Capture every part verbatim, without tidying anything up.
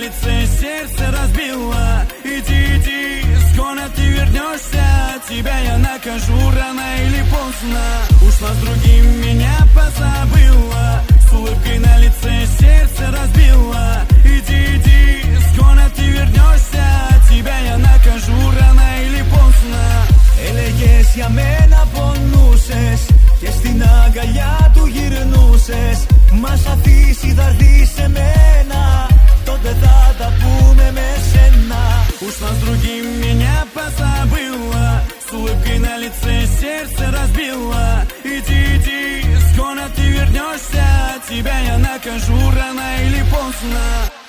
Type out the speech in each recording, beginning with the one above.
лице, сердце разбило. Иди, иди, скоро ты вернешься. Тебя я накажу рано или поздно. Ушла с другим, меня позабыла. С улыбкой на лице, сердце разбило. Иди, иди, скоро ты вернешься. Тебя я накажу рано или поздно. Έλεγες για μένα πονούσες και στην αγκαλιά του γυρνούσες. Μας αφήσει θα έρθεις σε μένα, τότε θα τα πούμε με σένα. Ушла с другим, меня позабыла. С улыбкой на лице, сердце разбило. Иди, иди, скоро ты вернешься. Тебя я накажу рано или поздно.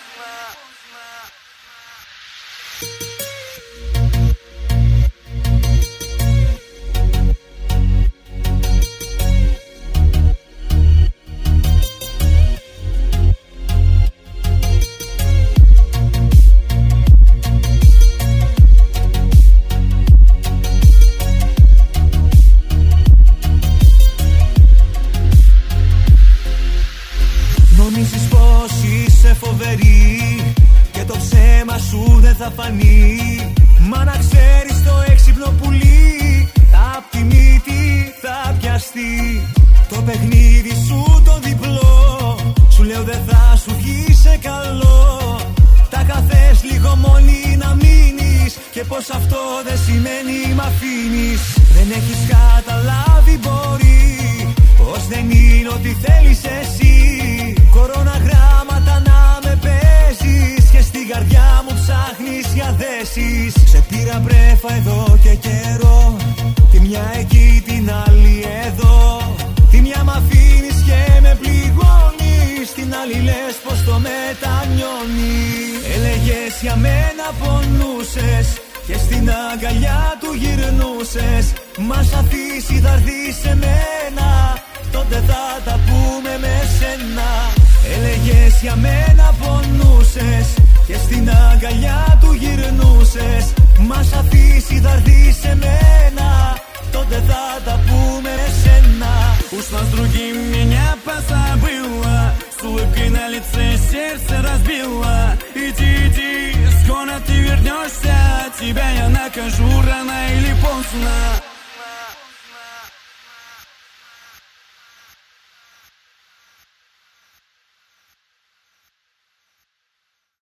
Νομίζεις πως είσαι φοβερή και το ψέμα σου δεν θα φανεί. Μα να ξέρεις το έξυπνο πουλί απ' τη μύτη θα πιαστεί. Το παιχνίδι σου το διπλό σου λέω δεν θα σου βγει σε καλό. Τα καθές λίγο μόνη να μείνεις και πως αυτό δεν σημαίνει μ' αφήνεις. Δεν έχεις καταλάβει μπορεί πως δεν είναι ό,τι θέλεις εσύ. Κοροναγράμματα να με παίζεις και στην καρδιά μου ψάχνεις για θέσεις. Σε πήρα πρέφα εδώ και καιρό, τη μια εκεί την άλλη εδώ. Τη μια μ' αφήνεις και με πληγώνεις, την άλλη λες πως το μετανιώνει. Έλεγες για μένα πονούσες και στην αγκαλιά του γυρνούσες. Μας αφήσει θα έρθεις σε μένα, τότε θα τα πούμε με σένα. Έλεγες για μένα πονούσες και στην αγκαλιά του γυρνούσες. Μας αφήσει θα έρθεις σε μένα, τότε θα τα πούμε με σένα. Ушла с другим, меня позабыла. С улыбкой на лице, сердце разбило. Иди, иди, скоро ты вернешься. Тебя я накажу рано или поздно.